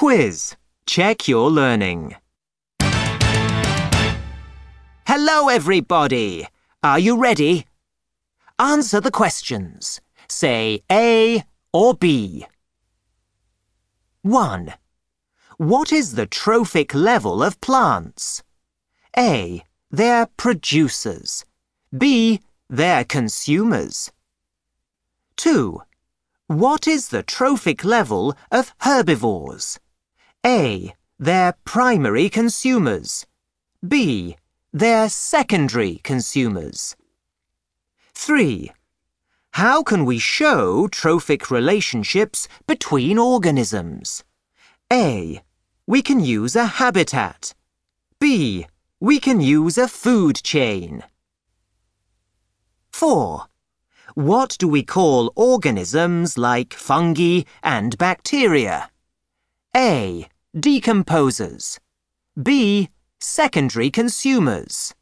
Quiz. Check your learning. Hello, everybody. Are you ready? Answer the questions. Say A or B. 1. What is the trophic level of plants? A. They're producers. B. They're consumers. 2. What is the trophic level of herbivores? A. They're primary consumers. B. They're secondary consumers. 3. How can we show trophic relationships between organisms? A. We can use a habitat. B. We can use a food chain. 4. What do we call organisms like fungi and bacteria? A. Decomposers. B. Secondary consumers.